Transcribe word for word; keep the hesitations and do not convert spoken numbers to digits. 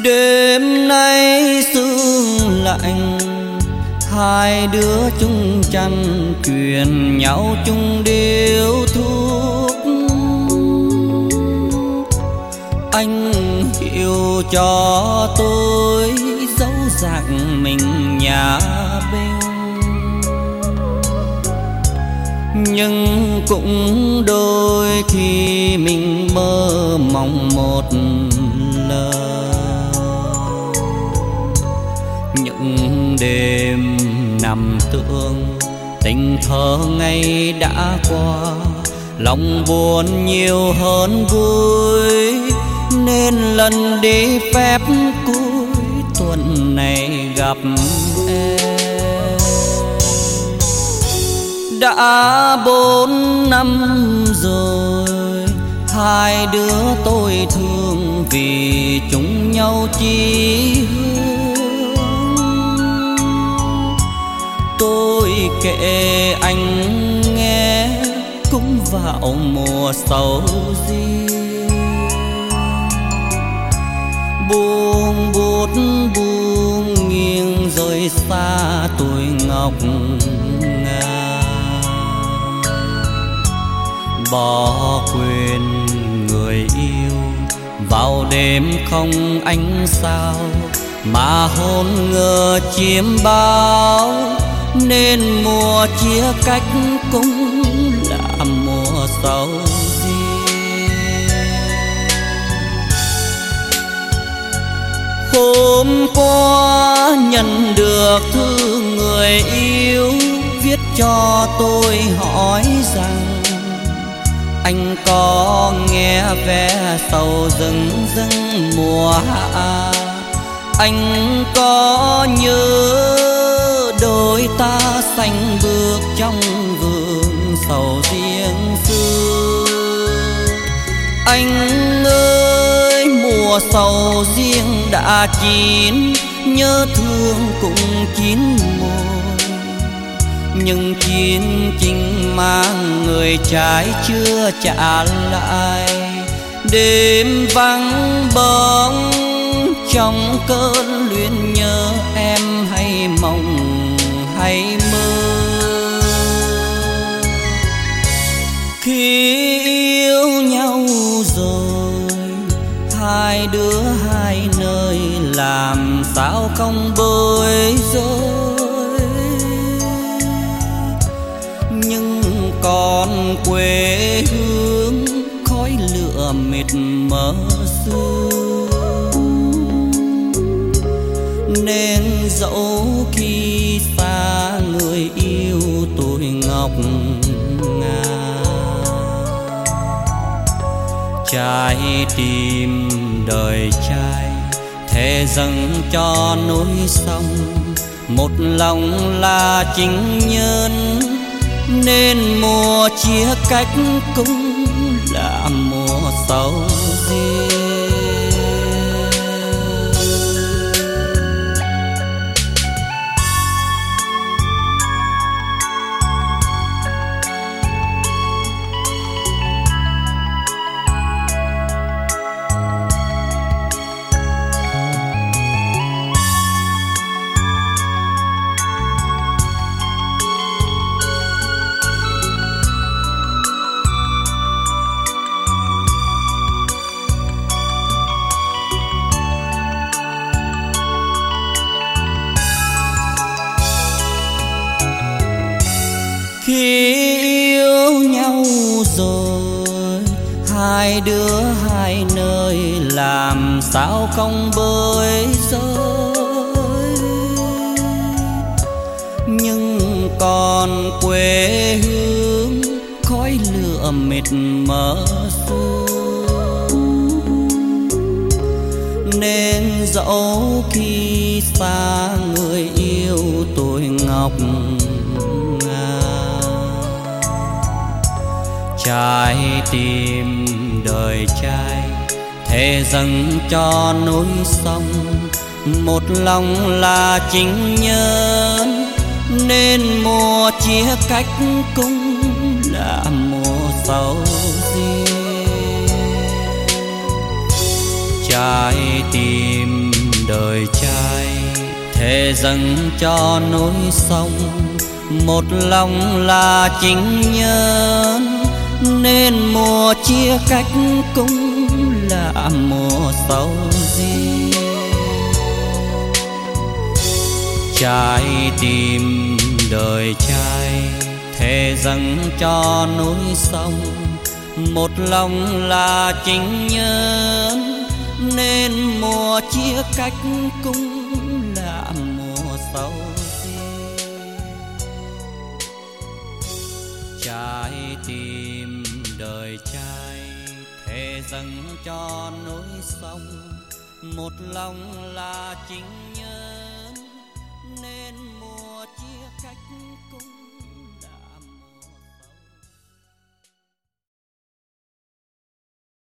Đêm nay sương lạnh, hai đứa chung chăn truyền nhau chung điếu thuốc. Anh hiểu cho tôi dấu dạng mình nhà bên, nhưng cũng đôi khi mình mơ mộng một lời. Những đêm nằm tương tình thơ ngày đã qua, lòng buồn nhiều hơn vui, nên lần đi phép cuối tuần này gặp em. Đã bốn năm rồi, hai đứa tôi thương vì chung nhau chí hướng. Tôi kể anh nghe cũng vào mùa sầu riêng, buông bút buông nghiêng rời xa tuổi ngọc ngà. Bỏ quên người yêu vào đêm không ánh sao, mà hôn ngờ chiếm bao, nên mùa chia cách cũng là mùa sầu riêng. Hôm qua nhận được thư người yêu viết cho tôi hỏi rằng anh có nghe vé sầu rừng rừng mùa hạ, anh có nhớ đôi ta xanh bước trong vườn sầu riêng xưa. Anh ơi mùa sầu riêng đã chín, nhớ thương cũng chín mùi, nhưng chiến chính mang người trái chưa trả lại. Đêm vắng bóng trong cơn luyến nhớ em hay mộng hay mơ. Khi yêu nhau rồi, hai đứa hai nơi làm sao không bối rối, nhưng còn quê hương khói lửa mịt mờ xưa. Nên dẫu khi xa người yêu tôi ngọc ngà, trái tim đời trai thề dâng cho núi sông, một lòng là chính nhân, nên mùa chia cách cũng là mùa sầu riêng. Khi yêu nhau rồi, hai đứa hai nơi làm sao không bối rối, nhưng còn quê hương khói lửa mịt mờ xưa. Nên dẫu khi xa người yêu tôi ngọc ngà, trái tim đời trai thề dâng cho núi sông, một lòng là chính nhân, nên mùa chia cách cũng là mùa sầu riêng. Trái tim đời trai thề dâng cho núi sông, một lòng là chính nhân, nên mùa chia cách cũng là mùa sầu riêng. Trái tim đời trai thề dâng cho núi sông, một lòng là chính nhân, nên mùa chia cách cũng là mùa sầu riêng. Trái tim đời trai thề dâng cho núi sông, một lòng là chính nhân.